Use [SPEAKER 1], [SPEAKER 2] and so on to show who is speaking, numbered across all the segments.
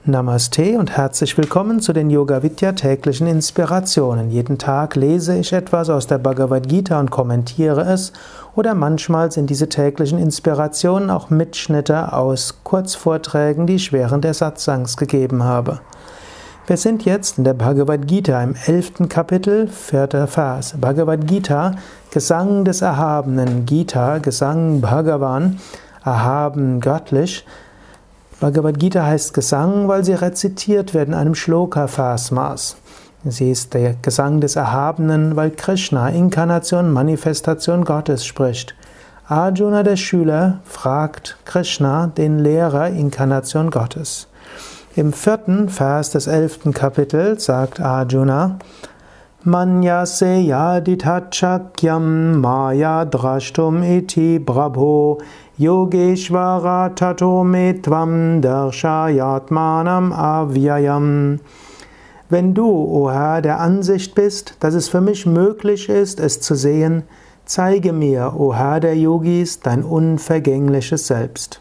[SPEAKER 1] Namaste und herzlich willkommen zu den Yoga Vidya täglichen Inspirationen. Jeden Tag lese ich etwas aus der Bhagavad Gita und kommentiere es, oder manchmal sind diese täglichen Inspirationen auch Mitschnitte aus Kurzvorträgen, die ich während der Satsangs gegeben habe. Wir sind jetzt in der Bhagavad Gita im 11. Kapitel, 4. Vers. Bhagavad Gita, Gesang des Erhabenen. Gita, Gesang Bhagavan, erhaben göttlich. Bhagavad Gita heißt Gesang, weil sie rezitiert wird in einem Shloka-Versmaß. Sie ist der Gesang des Erhabenen, weil Krishna, Inkarnation, Manifestation Gottes, spricht. Arjuna, der Schüler, fragt Krishna, den Lehrer, Inkarnation Gottes. Im 4. Vers des 11. Kapitels sagt Arjuna: Manyase yaditachakyam maya drashtum iti brabho yogeshvara tato me tvam darshayatmanam avyayam. Wenn du, o Herr, der Ansicht bist, dass es für mich möglich ist, es zu sehen, zeige mir, o Herr der Yogis, dein unvergängliches Selbst.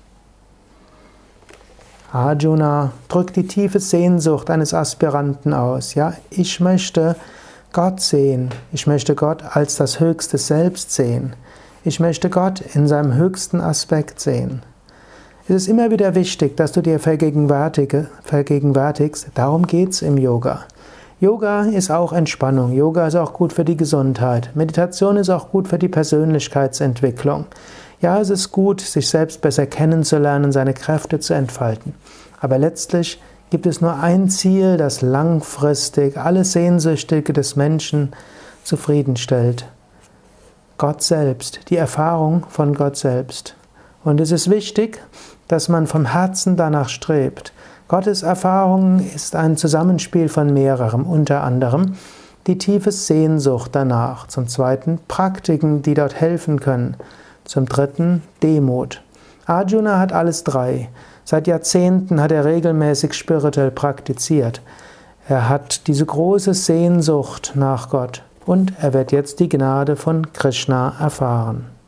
[SPEAKER 1] Arjuna drückt die tiefe Sehnsucht eines Aspiranten aus. Ja, ich möchte Gott sehen. Ich möchte Gott als das höchste Selbst sehen. Ich möchte Gott in seinem höchsten Aspekt sehen. Es ist immer wieder wichtig, dass du dir vergegenwärtigst, darum geht's im Yoga. Yoga ist auch Entspannung. Yoga ist auch gut für die Gesundheit. Meditation ist auch gut für die Persönlichkeitsentwicklung. Ja, es ist gut, sich selbst besser kennenzulernen, seine Kräfte zu entfalten. Aber letztlich gibt es nur ein Ziel, das langfristig alle Sehnsüchte des Menschen zufriedenstellt. Gott selbst, die Erfahrung von Gott selbst. Und es ist wichtig, dass man vom Herzen danach strebt. Gottes Erfahrung ist ein Zusammenspiel von mehrerem, unter anderem die tiefe Sehnsucht danach. Zum Zweiten Praktiken, die dort helfen können. Zum Dritten Demut. Arjuna hat alles drei. Seit Jahrzehnten hat er regelmäßig spirituell praktiziert. Er hat diese große Sehnsucht nach Gott und er wird jetzt die Gnade von Krishna erfahren.